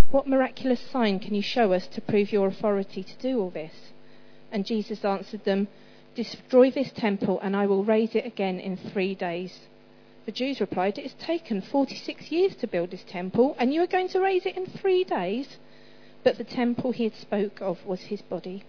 "What miraculous sign can you show us to prove your authority to do all this?" And Jesus answered them, "Destroy this temple, and I will raise it again in 3 days." The Jews replied, "It has taken 46 years to build this temple, and you are going to raise it in 3 days?" But the temple he had spoke of was his body.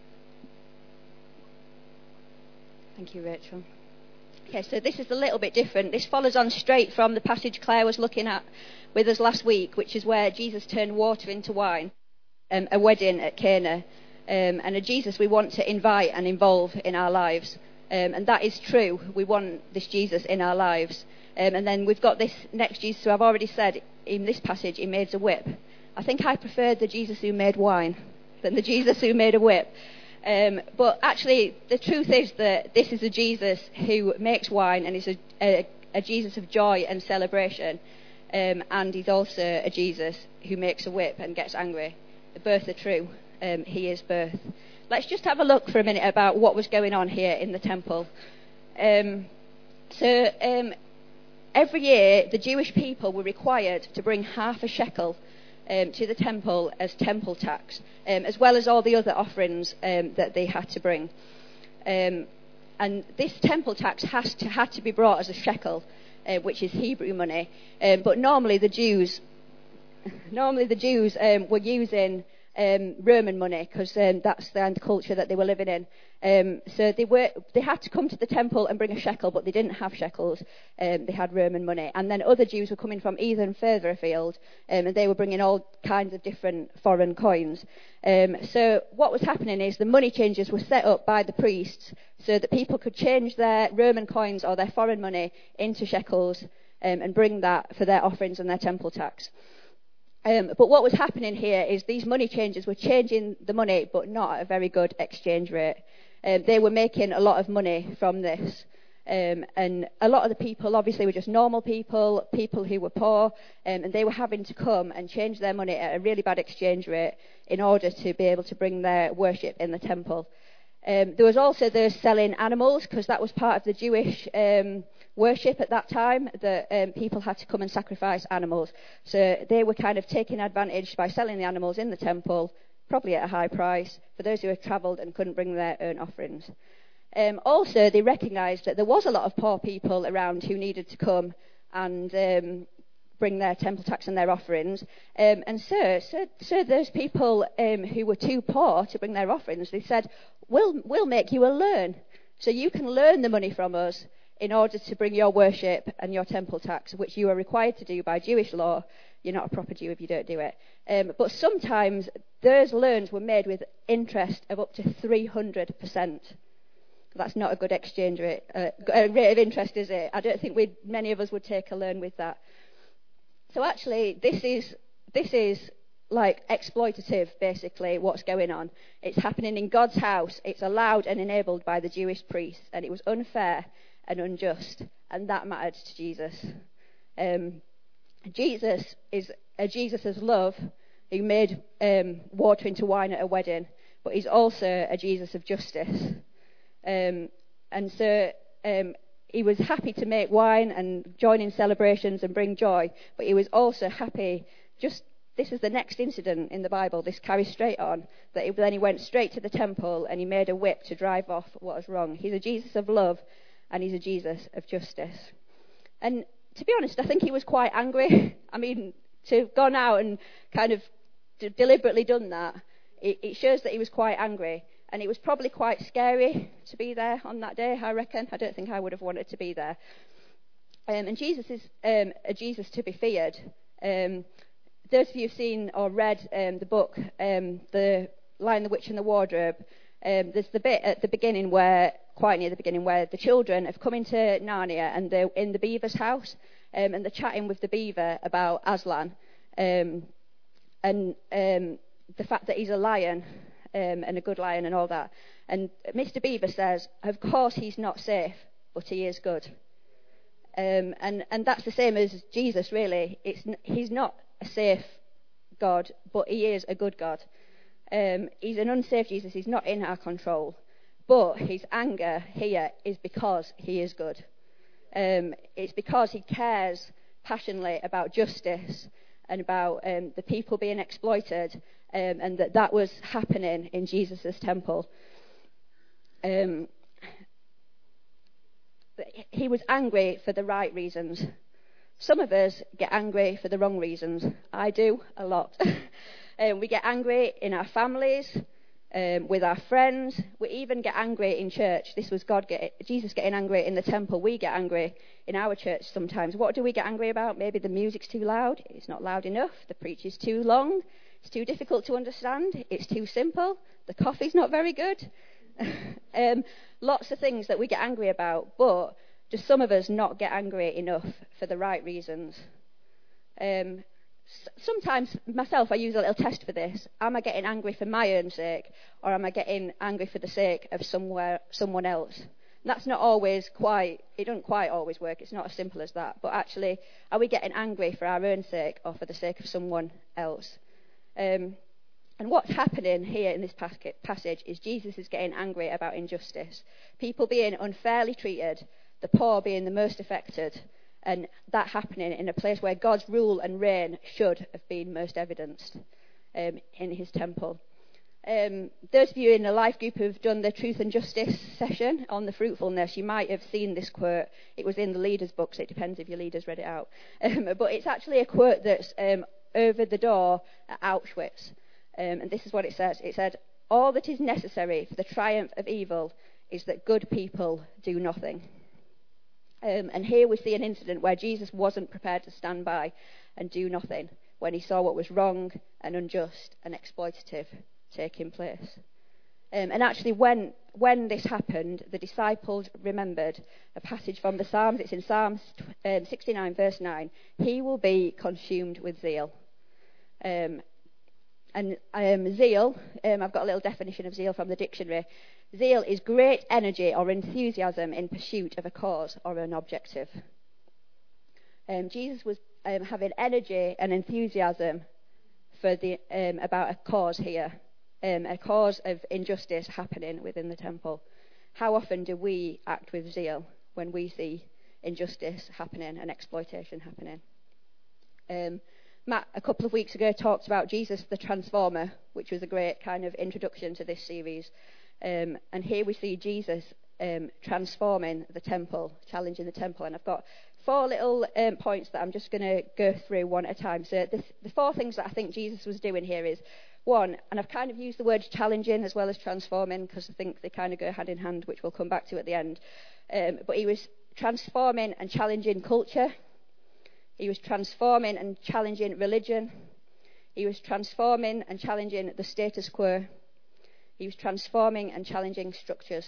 Thank you, Rachel. Okay, so this is a little bit different. This follows on straight from the passage Claire was looking at with us last week, which is where Jesus turned water into wine, a wedding at Cana, and a Jesus we want to invite and involve in our lives. And that is true. We want this Jesus in our lives. And then we've got this next Jesus who I've already said in this passage, he made a whip. I think I preferred the Jesus who made wine than the Jesus who made a whip. But actually, the truth is that this is a Jesus who makes wine, and is a Jesus of joy and celebration. And he's also a Jesus who makes a whip and gets angry. Both are true. He is both. Let's just have a look for a minute about what was going on here in the temple. Every year, the Jewish people were required to bring half a shekel to the temple as temple tax, as well as all the other offerings that they had to bring. And this temple tax had to be brought as a shekel, which is Hebrew money. But normally the Jews were using Roman money, because that's the kind of culture that they were living in. So they had to come to the temple and bring a shekel, but they didn't have shekels. They had Roman money. And then other Jews were coming from even further afield, and they were bringing all kinds of different foreign coins. So what was happening is the money changers were set up by the priests so that people could change their Roman coins or their foreign money into shekels, and bring that for their offerings and their temple tax. But what was happening here is these money changers were changing the money, but not at a very good exchange rate. They were making a lot of money from this. And a lot of the people obviously were just normal people who were poor, and they were having to come and change their money at a really bad exchange rate in order to be able to bring their worship in the temple. There was also those selling animals, because that was part of the Jewish worship at that time, that people had to come and sacrifice animals. So they were kind of taking advantage by selling the animals in the temple, probably at a high price, for those who had travelled and couldn't bring their own offerings. Also, they recognised that there was a lot of poor people around who needed to come and bring their temple tax and their offerings. And so those people who were too poor to bring their offerings, they said, we'll make you a loan. So you can loan the money from us in order to bring your worship and your temple tax, which you are required to do by Jewish law. You're not a proper Jew if you don't do it. But sometimes those loans were made with interest of up to 300%. That's not a good exchange rate, rate of interest, is it? I don't think many of us would take a loan with that. So actually, this is like exploitative, basically, what's going on. It's happening in God's house. It's allowed and enabled by the Jewish priests, and it was unfair and unjust, and that mattered to Jesus. Jesus is a Jesus of love who made water into wine at a wedding, but he's also a Jesus of justice. And so he was happy to make wine and join in celebrations and bring joy, but he was also happy. This is the next incident in the Bible. This carries straight on, that then he went straight to the temple and he made a whip to drive off what was wrong. He's a Jesus of love, and he's a Jesus of justice. And to be honest, I think he was quite angry. I mean, to have gone out and kind of deliberately done that, it shows that he was quite angry. And it was probably quite scary to be there on that day, I reckon. I don't think I would have wanted to be there. And Jesus is a Jesus to be feared. Those of you who've seen or read the book, The Lion, the Witch and the Wardrobe, there's the bit at the beginning quite near the beginning, where the children have come into Narnia and they're in the beaver's house, and they're chatting with the beaver about Aslan, and the fact that he's a lion, and a good lion and all that. And Mr. Beaver says, of course he's not safe, but he is good. And that's the same as Jesus, really. He's not a safe God, but he is a good God. He's an unsafe Jesus. He's not in our control. But his anger here is because he is good. It's because he cares passionately about justice and about the people being exploited, and that was happening in Jesus' temple. He was angry for the right reasons. Some of us get angry for the wrong reasons. I do a lot. We get angry in our families, with our friends. We even get angry in church. This was Jesus getting angry in the temple. We get angry in our church sometimes. What do we get angry about? Maybe the music's too loud. It's not loud enough. The preach is too long. It's too difficult to understand. It's too simple. The coffee's not very good. Lots of things that we get angry about, but do some of us not get angry enough for the right reasons? Sometimes myself, I use a little test for this. Am I getting angry for my own sake, or am I getting angry for the sake of someone else? And that's not always it doesn't quite always work. It's not as simple as that. But actually, are we getting angry for our own sake or for the sake of someone else? And what's happening here in this passage is Jesus is getting angry about injustice. People being unfairly treated, the poor being the most affected, and that happening in a place where God's rule and reign should have been most evidenced in his temple. Those of you in the life group who've done the Truth and Justice session on the fruitfulness, you might have seen this quote. It was in the leaders' books. It depends if your leaders read it out. But it's actually a quote that's over the door at Auschwitz. And this is what it says. It said, "All that is necessary for the triumph of evil is that good people do nothing." And here we see an incident where Jesus wasn't prepared to stand by and do nothing when he saw what was wrong and unjust and exploitative taking place. And actually, when this happened, the disciples remembered a passage from the Psalms. It's in Psalms 69, verse 9. "He will be consumed with zeal." And zeal, I've got a little definition of zeal from the dictionary. Zeal is great energy or enthusiasm in pursuit of a cause or an objective. Jesus was having energy and enthusiasm for about a cause here, a cause of injustice happening within the temple. How often do we act with zeal when we see injustice happening and exploitation happening? Matt, a couple of weeks ago, talked about Jesus the Transformer, which was a great kind of introduction to this series. And here we see Jesus transforming the temple, challenging the temple. And I've got 4 little points that I'm just going to go through one at a time. So the 4 things that I think Jesus was doing here is, 1, and I've kind of used the word challenging as well as transforming because I think they kind of go hand in hand, which we'll come back to at the end. But he was transforming and challenging culture. He was transforming and challenging religion. He was transforming and challenging the status quo. He was transforming and challenging structures.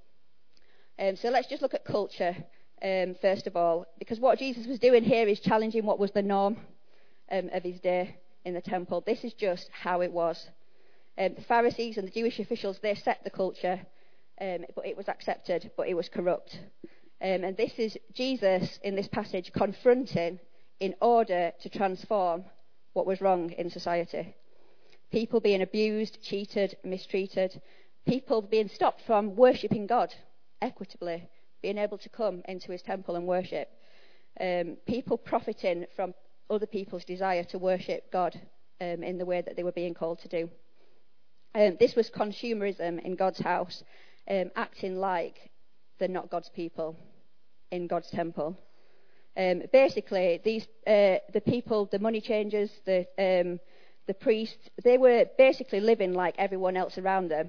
So let's just look at culture first of all, because what Jesus was doing here is challenging what was the norm of his day in the temple. This is just how it was. The Pharisees and the Jewish officials, they set the culture, but it was accepted, but it was corrupt. And this is Jesus in this passage confronting in order to transform what was wrong in society. People being abused, cheated, mistreated. People being stopped from worshipping God equitably, being able to come into his temple and worship. People profiting from other people's desire to worship God in the way that they were being called to do. This was consumerism in God's house, acting like they're not God's people in God's temple. Basically, the people, the money changers, the priests, they were basically living like everyone else around them,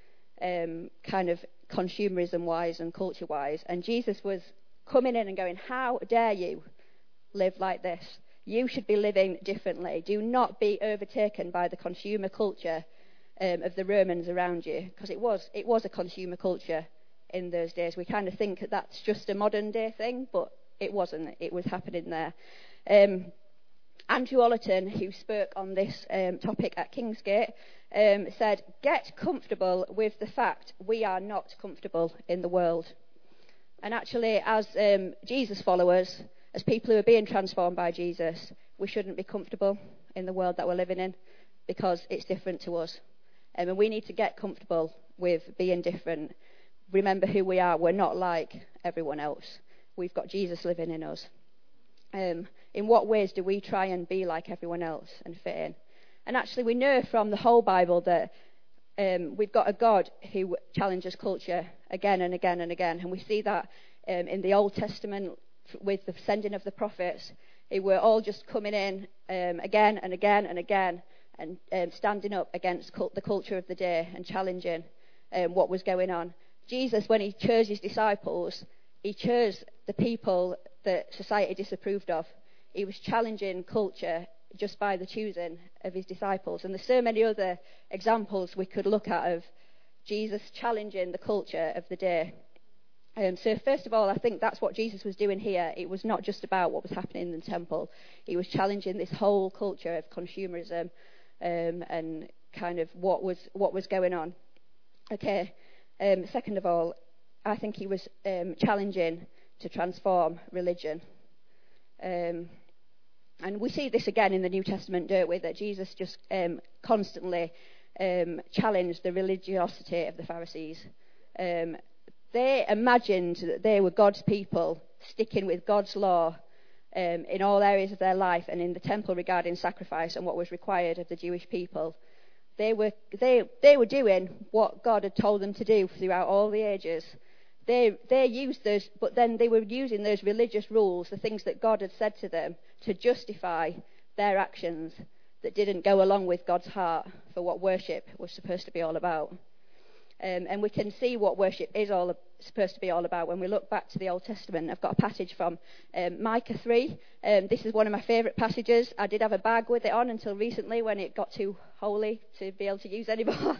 kind of consumerism-wise and culture-wise. And Jesus was coming in and going, "How dare you live like this? You should be living differently. Do not be overtaken by the consumer culture of the Romans around you," because it was a consumer culture in those days. We kind of think that that's just a modern day thing, but it wasn't. It was happening there. Andrew Ollerton, who spoke on this topic at Kingsgate, said, "Get comfortable with the fact we are not comfortable in the world." And actually, as Jesus followers, as people who are being transformed by Jesus, we shouldn't be comfortable in the world that we're living in because it's different to us. And we need to get comfortable with being different. Remember who we are. We're not like everyone else. We've got Jesus living in us. In what ways do we try and be like everyone else and fit in? And actually we know from the whole Bible that we've got a God who challenges culture again and again and again. And we see that in the Old Testament with the sending of the prophets. They were all just coming in again and again and again and standing up against the culture of the day and challenging what was going on. Jesus, when he chose his disciples, he chose the people that society disapproved of. He was challenging culture just by the choosing of his disciples. And there's so many other examples we could look at of Jesus challenging the culture of the day. So first of all, I think that's what Jesus was doing here. It was not just about what was happening in the temple. He was challenging this whole culture of consumerism and kind of what was going on. Okay. Second of all, I think he was challenging to transform religion. And we see this again in the New Testament, don't we? That Jesus just constantly challenged the religiosity of the Pharisees. They imagined that they were God's people, sticking with God's law in all areas of their life, and in the temple regarding sacrifice and what was required of the Jewish people. They were doing what God had told them to do throughout all the ages. They used those, but then they were using those religious rules, the things that God had said to them, to justify their actions that didn't go along with God's heart for what worship was supposed to be all about. And we can see what worship is supposed to be all about when we look back to the Old Testament. I've got a passage from Micah 3. This is one of my favourite passages. I did have a bag with it on until recently when it got too holy to be able to use anymore.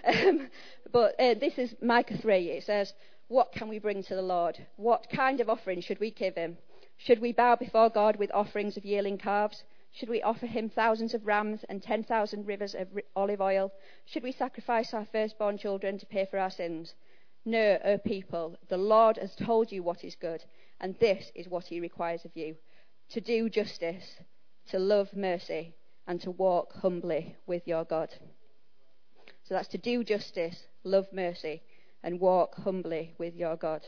But this is Micah 3. It says, "What can we bring to the Lord? What kind of offering should we give him? Should we bow before God with offerings of yearling calves? Should we offer him thousands of rams and 10,000 rivers of olive oil? Should we sacrifice our firstborn children to pay for our sins? No, O people, the Lord has told you what is good, and this is what he requires of you: to do justice, to love mercy, and to walk humbly with your God." So that's to do justice, love mercy, and walk humbly with your God.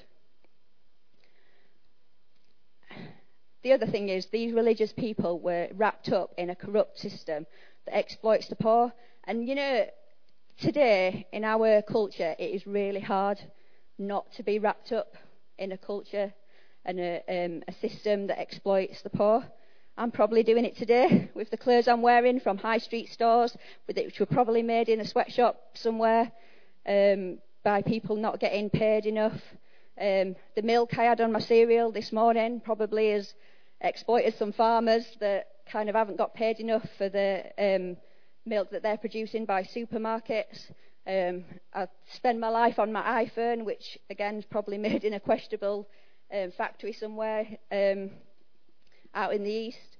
The other thing is, these religious people were wrapped up in a corrupt system that exploits the poor. And you know, today in our culture, it is really hard not to be wrapped up in a culture and a system that exploits the poor. I'm probably doing it today with the clothes I'm wearing from high street stores, which were probably made in a sweatshop somewhere by people not getting paid enough. The milk I had on my cereal this morning probably has exploited some farmers that kind of haven't got paid enough for the milk that they're producing by supermarkets. I spend my life on my iPhone, which again is probably made in a questionable factory somewhere out in the east.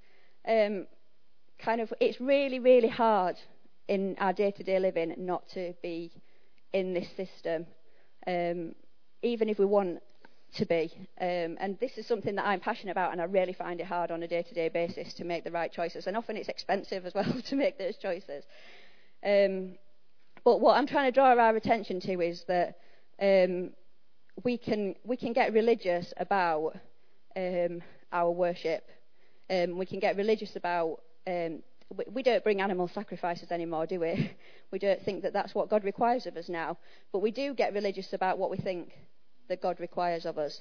It's really, really hard in our day-to-day living not to be in this system, even if we want to be. And this is something that I'm passionate about, and I really find it hard on a day-to-day basis to make the right choices. And often it's expensive as well to make those choices. But what I'm trying to draw our attention to is that we can get religious about our worship. We can get religious about... we don't bring animal sacrifices anymore, do we? We don't think that that's what God requires of us now. But we do get religious about what we think that God requires of us.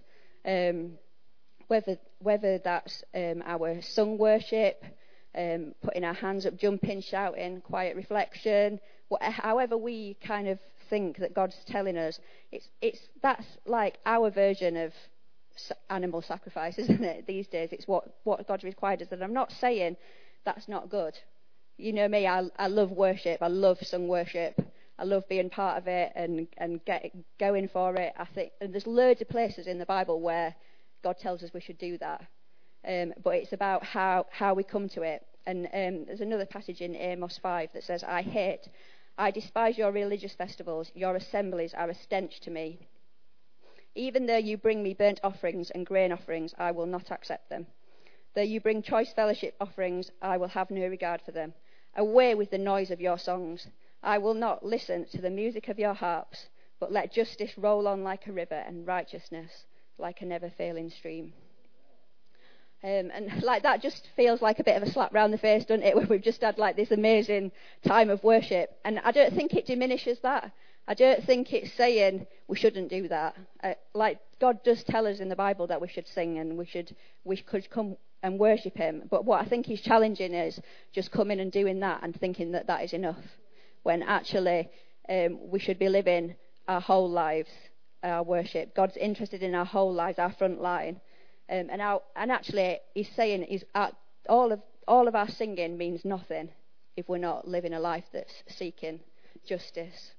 Whether that's our sung worship, putting our hands up, jumping, shouting, quiet reflection, however we kind of think that God's telling us, that's like our version of animal sacrifice, isn't it? These days, it's what God requires us. And I'm not saying that's not good. You know me, I love worship. I love sung worship. I love being part of it and going for it. I think, and there's loads of places in the Bible where God tells us we should do that. But it's about how we come to it. And there's another passage in Amos 5 that says, I despise your religious festivals. Your assemblies are a stench to me. Even though you bring me burnt offerings and grain offerings, I will not accept them. Though you bring choice fellowship offerings, I will have no regard for them. Away with the noise of your songs. I will not listen to the music of your harps, but let justice roll on like a river and righteousness like a never-failing stream. And like that just feels like a bit of a slap round the face, doesn't it, when we've just had like this amazing time of worship. And I don't think it diminishes that. I don't think it's saying we shouldn't do that. Like God does tell us in the Bible that we should sing and we could come and worship him. But what I think he's challenging is just coming and doing that and thinking that that is enough, when actually we should be living our whole lives, our worship. God's interested in our whole lives, our front line. And actually, he's saying all of our singing means nothing if we're not living a life that's seeking justice.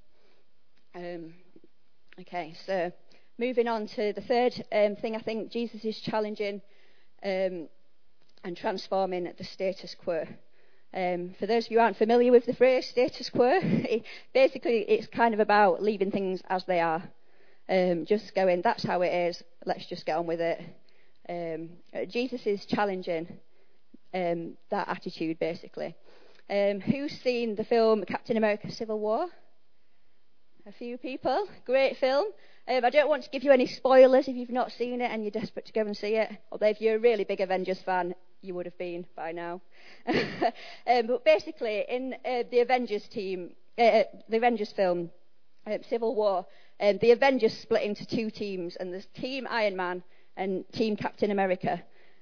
Okay, so moving on to the third thing, I think Jesus is challenging and transforming the status quo. For those of you who aren't familiar with the phrase status quo, basically it's kind of about leaving things as they are. Just going, that's how it is, let's just get on with it. Jesus is challenging that attitude, basically. Who's seen the film Captain America Civil War? A few people. Great film. I don't want to give you any spoilers if you've not seen it and you're desperate to go and see it. Although if you're a really big Avengers fan, you would have been by now. But basically, in the Avengers team, the Avengers film, Civil War, the Avengers split into two teams, and there's Team Iron Man and Team Captain America.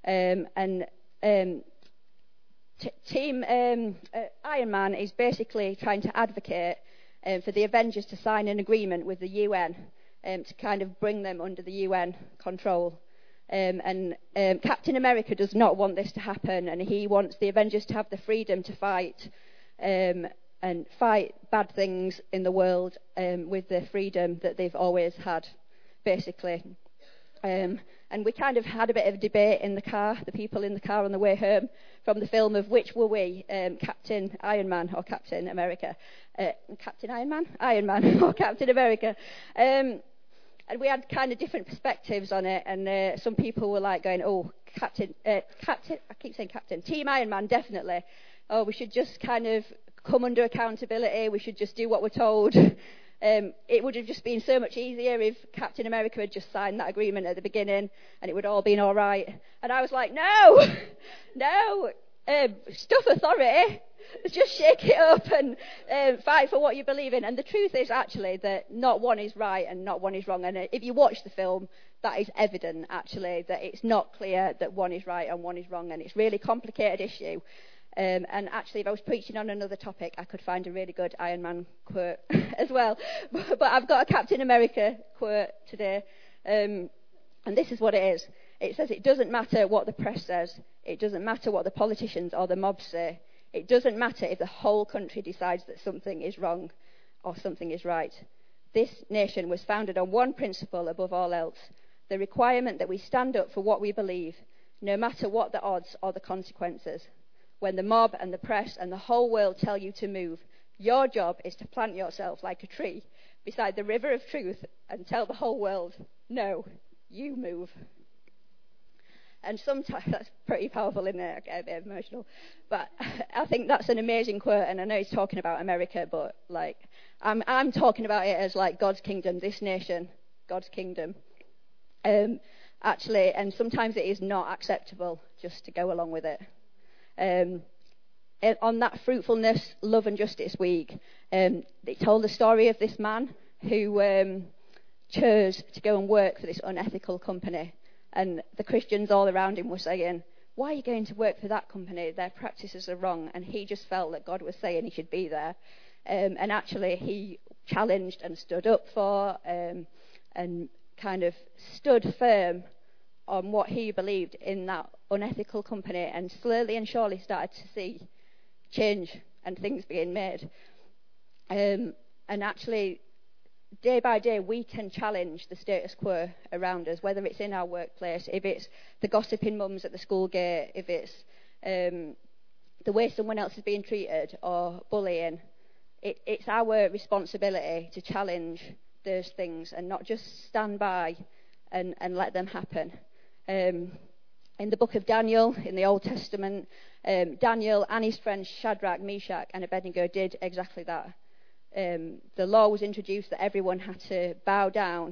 Team Iron Man is basically trying to advocate for the Avengers to sign an agreement with the UN to kind of bring them under the UN control. Captain America does not want this to happen, and he wants the Avengers to have the freedom to fight and fight bad things in the world with the freedom that they've always had, basically. And we kind of had a bit of a debate in the car, the people in the car on the way home from the film, of which were we, Captain Iron Man or Captain America? Captain Iron Man? Iron Man or Captain America? And we had kind of different perspectives on it, and some people were like going, oh, Captain, I keep saying Captain, Team Iron Man, definitely. Oh, we should just kind of come under accountability, we should just do what we're told. It would have just been so much easier if Captain America had just signed that agreement at the beginning and it would all been all right. And I was like, no, stuff authority, just shake it up and fight for what you believe in. And the truth is actually that not one is right and not one is wrong. And if you watch the film, that is evident actually that it's not clear that one is right and one is wrong, and it's a really complicated issue. And actually, if I was preaching on another topic, I could find a really good Iron Man quote as well. But I've got a Captain America quote today. And this is what it is. It says, it doesn't matter what the press says. It doesn't matter what the politicians or the mobs say. It doesn't matter if the whole country decides that something is wrong or something is right. This nation was founded on one principle above all else: the requirement that we stand up for what we believe, no matter what the odds or the consequences. When the mob and the press and the whole world tell you to move, your job is to plant yourself like a tree beside the river of truth and tell the whole world, no, you move. And sometimes that's pretty powerful, isn't it? I get a bit emotional. But I think that's an amazing quote, and I know he's talking about America, but like I'm talking about it as like God's kingdom, this nation, God's kingdom. Actually, and sometimes it is not acceptable just to go along with it. On that Fruitfulness, Love and Justice week, they told the story of this man who chose to go and work for this unethical company, and the Christians all around him were saying, why are you going to work for that company? Their practices are wrong. And he just felt that God was saying he should be there, and actually he challenged and stood up for and kind of stood firm on what he believed in that unethical company, and slowly and surely started to see change and things being made. And actually, day by day, we can challenge the status quo around us, whether it's in our workplace, if it's the gossiping mums at the school gate, if it's the way someone else is being treated or bullying. It's our responsibility to challenge those things and not just stand by and let them happen. In the book of Daniel, in the Old Testament, Daniel and his friends Shadrach, Meshach and Abednego did exactly that. The law was introduced that everyone had to bow down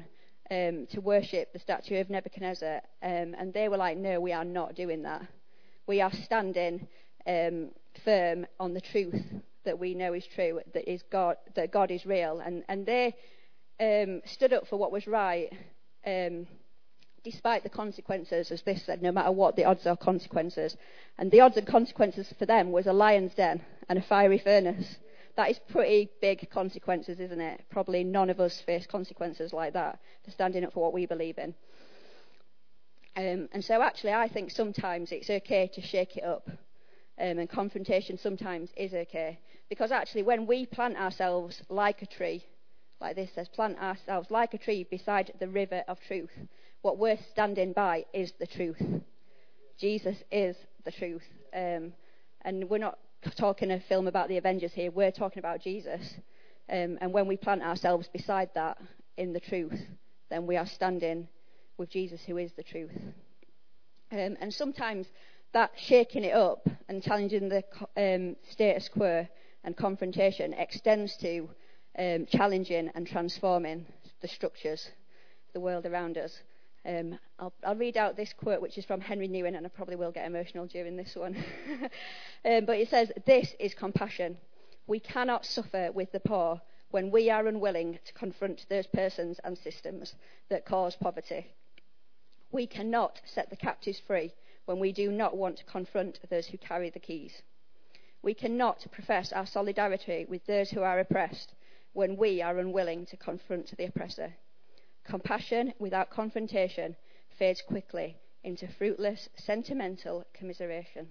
to worship the statue of Nebuchadnezzar, and they were like, no, we are not doing that. We are standing firm on the truth that we know is true, that God is real, and they stood up for what was right, despite the consequences, as this said, no matter what the odds or consequences. And the odds and consequences for them was a lion's den and a fiery furnace. That is pretty big consequences, isn't it? Probably none of us face consequences like that for standing up for what we believe in. And so actually I think sometimes it's okay to shake it up. And confrontation sometimes is okay. Because actually when we plant ourselves like a tree, like this says, plant ourselves like a tree beside the river of truth, what we're standing by is the truth. Jesus is the truth. And we're not talking a film about the Avengers here, we're talking about Jesus. And when we plant ourselves beside that in the truth, then we are standing with Jesus, who is the truth. And sometimes that shaking it up and challenging the status quo and confrontation extends to challenging and transforming the structures, the world around us. I'll read out this quote, which is from Henry Nouwen, and I probably will get emotional during this one. But it says, "This is compassion. We cannot suffer with the poor when we are unwilling to confront those persons and systems that cause poverty. We cannot set the captives free when we do not want to confront those who carry the keys. We cannot profess our solidarity with those who are oppressed when we are unwilling to confront the oppressor. Compassion without confrontation fades quickly into fruitless, sentimental commiseration."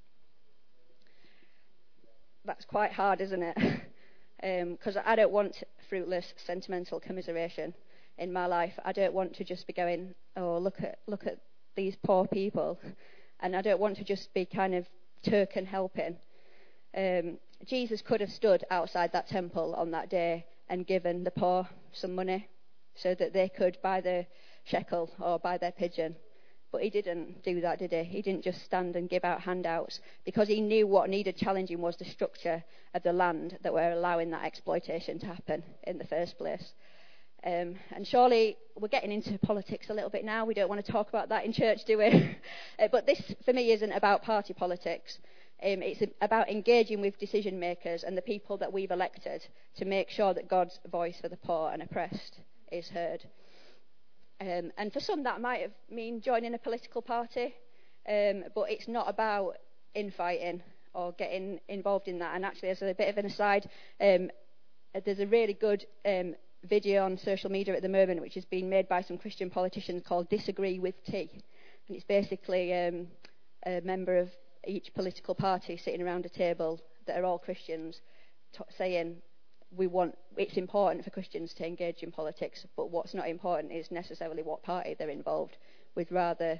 That's quite hard, isn't it? Because I don't want fruitless, sentimental commiseration in my life. I don't want to just be going, oh, look at these poor people, and I don't want to just be kind of token helping. Jesus could have stood outside that temple on that day and given the poor some money so that they could buy their shekel or buy their pigeon. But he didn't do that, did he? He didn't just stand and give out handouts, because he knew what needed challenging was the structure of the land that were allowing that exploitation to happen in the first place. And surely we're getting into politics a little bit now. We don't want to talk about that in church, do we? But this, for me, isn't about party politics. It's about engaging with decision makers and the people that we've elected to make sure that God's voice for the poor and oppressed is heard. And for some that might have mean joining a political party, but it's not about infighting or getting involved in that. And actually, as a bit of an aside, there's a really good video on social media at the moment which is being made by some Christian politicians called Disagree with Tea. And it's basically a member of each political party sitting around a table that are all Christians saying, it's important for Christians to engage in politics, but what's not important is necessarily what party they're involved. We'd rather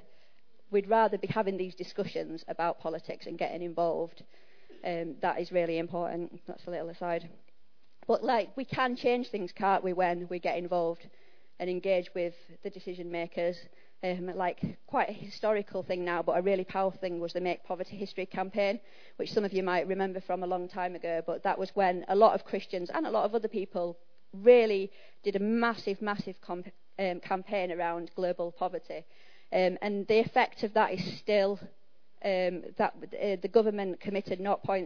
be having these discussions about politics and getting involved. That is really important. That's a little aside. But we can change things, can't we, when we get involved and engage with the decision makers. Quite a historical thing now, but a really powerful thing was the Make Poverty History campaign, which some of you might remember from a long time ago. But that was when a lot of Christians and a lot of other people really did a massive campaign around global poverty. And the effect of that is still that the government committed 0.7%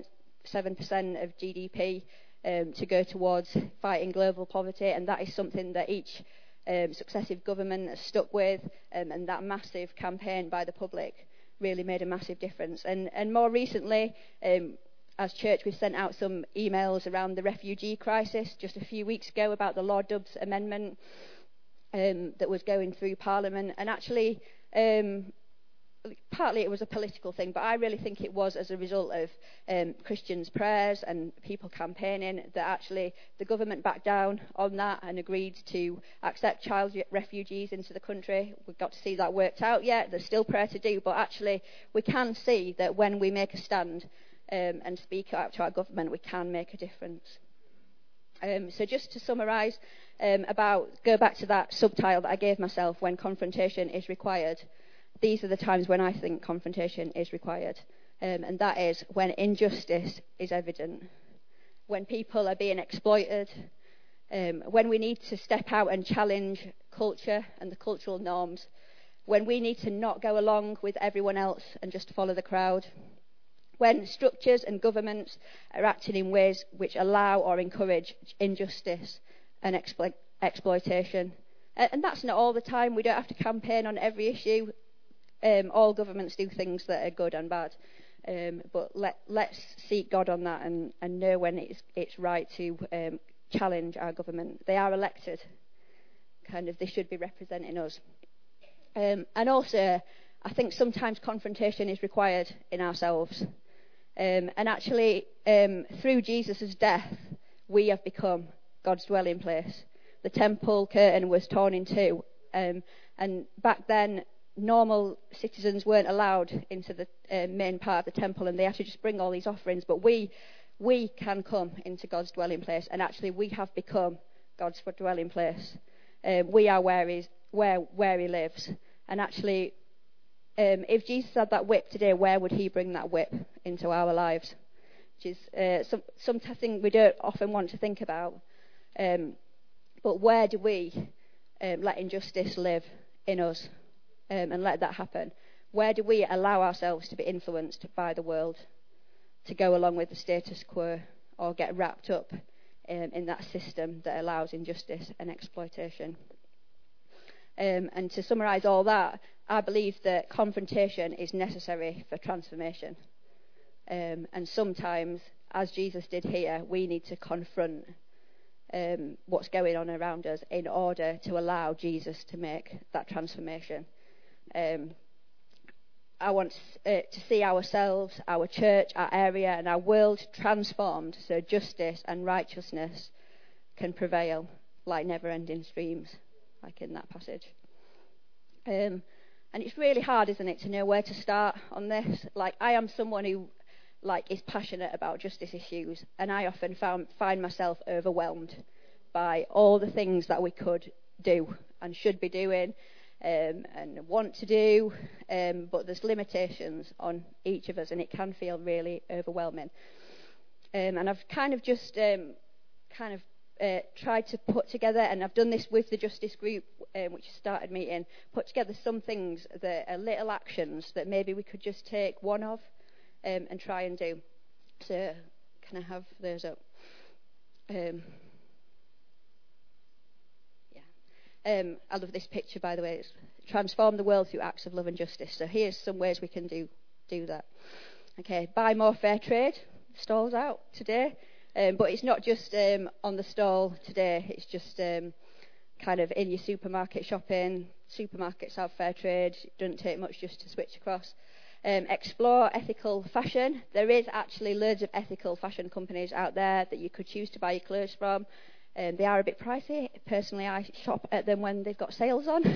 of GDP to go towards fighting global poverty, and that is something that each successive government has stuck with, and that massive campaign by the public really made a massive difference. And more recently, as church, we sent out some emails around the refugee crisis just a few weeks ago about the Lord Dobbs amendment that was going through Parliament. And actually, partly it was a political thing, but I really think it was as a result of Christians' prayers and people campaigning that actually the government backed down on that and agreed to accept child refugees into the country. We've got to see that worked out yet. There's still prayer to do, but actually we can see that when we make a stand and speak out to our government, we can make a difference. So just to summarise, go back to that subtitle that I gave myself, when confrontation is required. These are the times when I think confrontation is required. And that is when injustice is evident, when people are being exploited, when we need to step out and challenge culture and the cultural norms, when we need to not go along with everyone else and just follow the crowd, when structures and governments are acting in ways which allow or encourage injustice and exploitation. And that's not all the time. We don't have to campaign on every issue. All governments do things that are good and bad. But let's seek God on that and know when it's right to challenge our government. They are elected. They should be representing us. And also, I think sometimes confrontation is required in ourselves. And actually, through Jesus' death, we have become God's dwelling place. The temple curtain was torn in two. And back then, normal citizens weren't allowed into the main part of the temple, and they had to just bring all these offerings. But we can come into God's dwelling place, and actually we have become God's dwelling place. We are where he lives. And actually, if Jesus had that whip today, where would he bring that whip into our lives? Which is something we don't often want to think about. But where do we let injustice live in us and let that happen? Where do we allow ourselves to be influenced by the world, to go along with the status quo, or get wrapped up in that system that allows injustice and exploitation? And to summarise all that, I believe that confrontation is necessary for transformation. And sometimes, as Jesus did here, we need to confront what's going on around us in order to allow Jesus to make that transformation. I want to see ourselves, our church, our area, and our world transformed so justice and righteousness can prevail like never-ending streams, like in that passage. And it's really hard, isn't it, to know where to start on this. I am someone who is passionate about justice issues, and I often find myself overwhelmed by all the things that we could do and should be doing and want to do, but there's limitations on each of us, and it can feel really overwhelming. And I've tried to put together, and I've done this with the Justice Group, which started meeting, put together some things that are little actions that maybe we could just take one of and try and do. So can I have those up? I love this picture, by the way. It's transform the world through acts of love and justice. So here's some ways we can do that. Okay, buy more fair trade. Stalls out today. But it's not just on the stall today. It's just kind of in your supermarket shopping. Supermarkets have fair trade. It doesn't take much just to switch across. Explore ethical fashion. There is actually loads of ethical fashion companies out there that you could choose to buy your clothes from. They are a bit pricey. Personally, I shop at them when they've got sales on,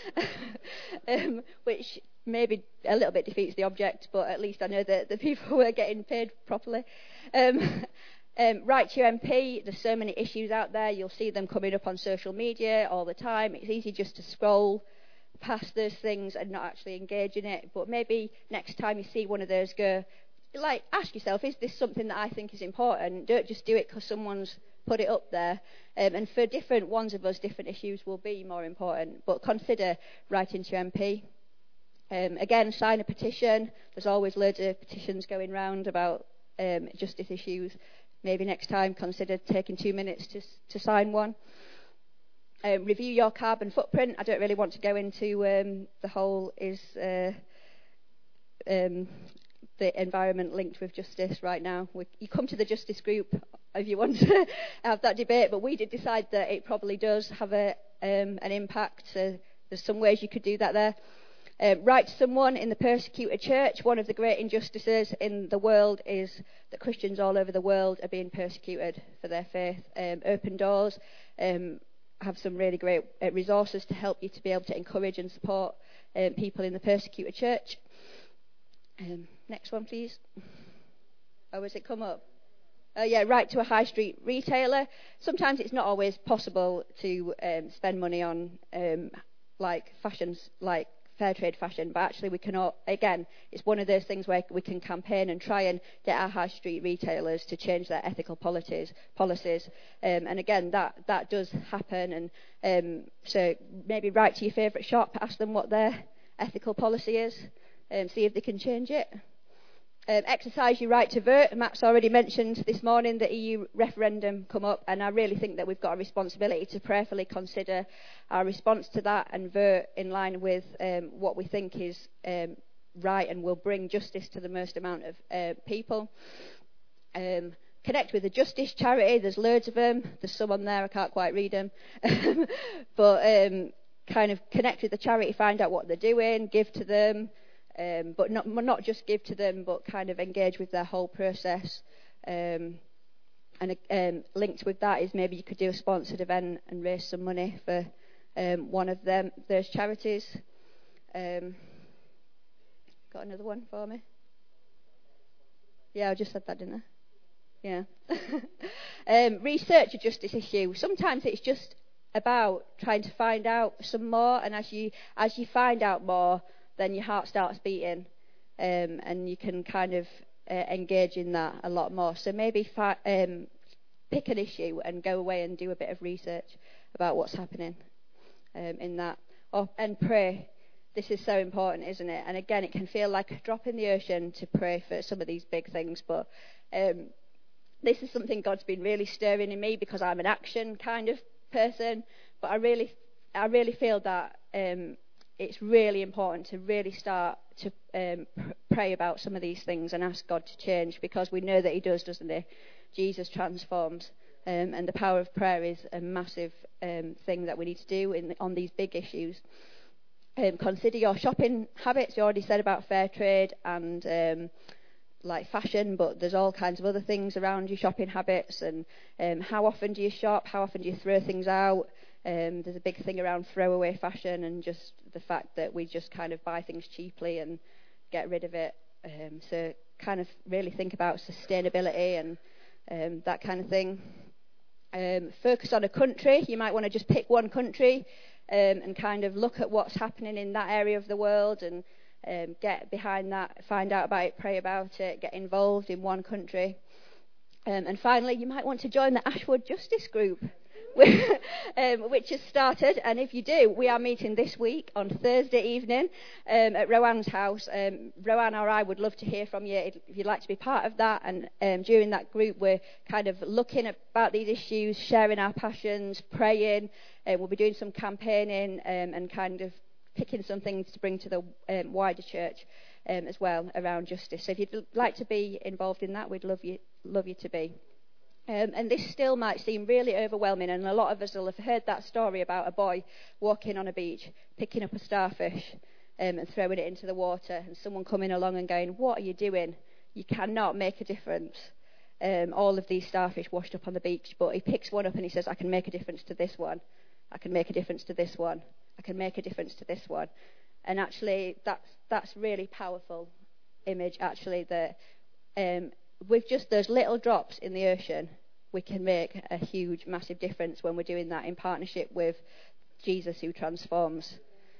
which maybe a little bit defeats the object, but at least I know that the people are getting paid properly. Write to your MP. There's so many issues out there. You'll see them coming up on social media all the time. It's easy just to scroll past those things and not actually engage in it. But maybe next time you see one of those, ask yourself, is this something that I think is important? Don't just do it because someone's put it up there. And for different ones of us, different issues will be more important. But consider writing to your MP. Again, sign a petition. There's always loads of petitions going round about justice issues. Maybe next time consider taking 2 minutes to sign one. Review your carbon footprint. I don't really want to go into the whole the environment linked with justice right now. You come to the Justice Group if you want to have that debate, but we did decide that it probably does have an impact. So there's some ways you could do that there. Write to someone in the persecuted church. One of the great injustices in the world is that Christians all over the world are being persecuted for their faith. Open Doors have some really great resources to help you to be able to encourage and support people in the persecuted church. Next one, please. Oh, has it come up? Write to a high street retailer. Sometimes it's not always possible to spend money on fair trade fashion, but actually we can all, again, it's one of those things where we can campaign and try and get our high street retailers to change their ethical policies. And again, that does happen. And so maybe write to your favourite shop, ask them what their ethical policy is, see if they can change it. Exercise your right to vote. Matt's already mentioned this morning the EU referendum come up, and I really think that we've got a responsibility to prayerfully consider our response to that and vote in line with what we think is right and will bring justice to the most amount of people. Connect with the Justice charity. There's loads of them. There's some on there, I can't quite read them. But kind of connect with the charity, find out what they're doing, give to them. But not just give to them, but kind of engage with their whole process. And linked with that is maybe you could do a sponsored event and raise some money for one of those charities. Got another one for me? Yeah, I just said that, didn't I? Yeah. Research a justice issue. Sometimes it's just about trying to find out some more, and as you find out more, then your heart starts beating, and you can kind of engage in that a lot more. So maybe pick an issue and go away and do a bit of research about what's happening in that. And pray. This is so important, isn't it? And again, it can feel like a drop in the ocean to pray for some of these big things, but this is something God's been really stirring in me because I'm an action kind of person. But I really feel that it's really important to really start to pray about some of these things and ask God to change, because we know that he does, doesn't he? Jesus transforms, and the power of prayer is a massive thing that we need to do on these big issues. Consider your shopping habits. You already said about fair trade and like fashion, but there's all kinds of other things around your shopping habits, and how often do you shop, how often do you throw things out. There's a big thing around throwaway fashion and just the fact that we just kind of buy things cheaply and get rid of it. So kind of really think about sustainability and that kind of thing. Focus on a country. You might want to just pick one country and kind of look at what's happening in that area of the world and get behind that, find out about it, pray about it, get involved in one country. And finally, you might want to join the Ashwood Justice Group, which has started, and if you do, we are meeting this week on Thursday evening at Rowan's house. Rowan or I would love to hear from you if you'd like to be part of that, and during that group we're kind of looking about these issues, sharing our passions, praying, we'll be doing some campaigning and kind of picking some things to bring to the wider church as well around justice. So if you'd like to be involved in that, we'd love you to be. And this still might seem really overwhelming, and a lot of us will have heard that story about a boy walking on a beach, picking up a starfish and throwing it into the water, and someone coming along and going, "What are you doing? You cannot make a difference." All of these starfish washed up on the beach, but he picks one up and he says, "I can make a difference to this one. I can make a difference to this one. I can make a difference to this one." And actually, that's really powerful image, actually, that with just those little drops in the ocean, we can make a huge, massive difference when we're doing that in partnership with Jesus who transforms.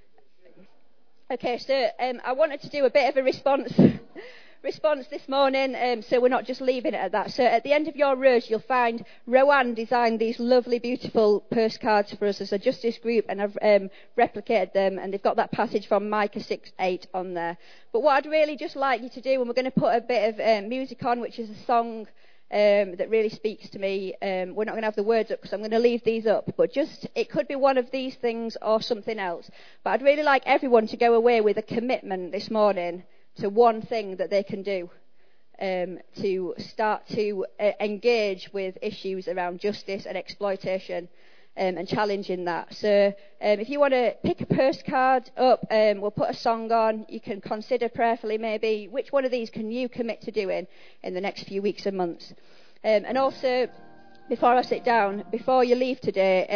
Okay, so I wanted to do a bit of a response this morning, so we're not just leaving it at that. So at the end of your rows, you'll find Rowan designed these lovely, beautiful postcards for us as a justice group, and I've replicated them, and they've got that passage from Micah 6:8 on there. But what I'd really just like you to do, and we're going to put a bit of music on, which is a song that really speaks to me. We're not going to have the words up because I'm going to leave these up, but just it could be one of these things or something else. But I'd really like everyone to go away with a commitment this morning to one thing that they can do to start to engage with issues around justice and exploitation and challenging that. So if you want to pick a postcard up, we'll put a song on. You can consider prayerfully maybe which one of these can you commit to doing in the next few weeks and months. And also, before I sit down, before you leave today,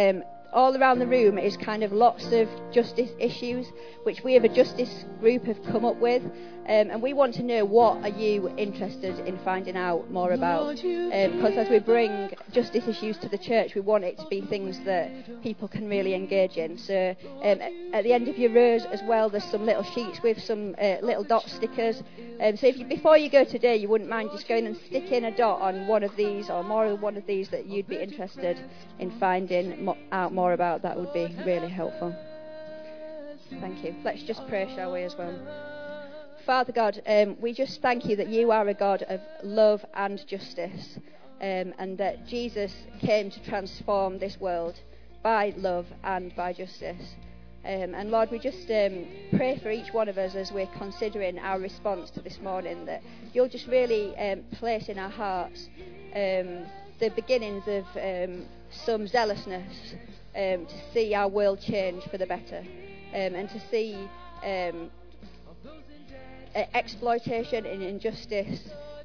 all around the room is kind of lots of justice issues, which we as a justice group have come up with. And we want to know, what are you interested in finding out more about? Because as we bring justice issues to the church, we want it to be things that people can really engage in. So at the end of your rows as well, there's some little sheets with some little dot stickers. So if you, before you go today, you wouldn't mind just going and sticking a dot on one of these or more of one of these that you'd be interested in finding out more about, that would be really helpful. Thank you. Let's just pray, shall we, as well? Father God, we just thank you that you are a God of love and justice, and that Jesus came to transform this world by love and by justice. And Lord, we just pray for each one of us as we're considering our response to this morning, that you'll just really place in our hearts the beginnings of some zealousness to see our world change for the better, and to see exploitation and injustice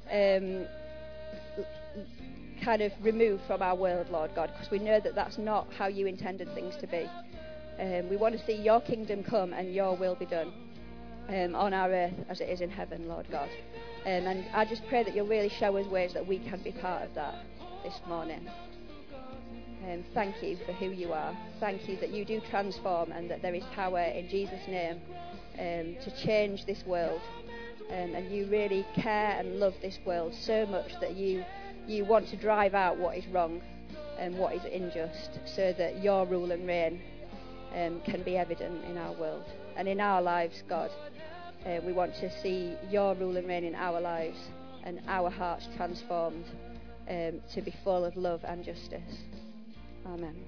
kind of removed from our world, Lord God, because we know that that's not how you intended things to be. We want to see your kingdom come and your will be done on our earth as it is in heaven, Lord God. And I just pray that you'll really show us ways that we can be part of that this morning. Thank you for who you are. Thank you that you do transform and that there is power in Jesus' name to change this world. And you really care and love this world so much that you want to drive out what is wrong and what is unjust, so that your rule and reign can be evident in our world and in our lives, God. We want to see your rule and reign in our lives and our hearts transformed to be full of love and justice. Amen.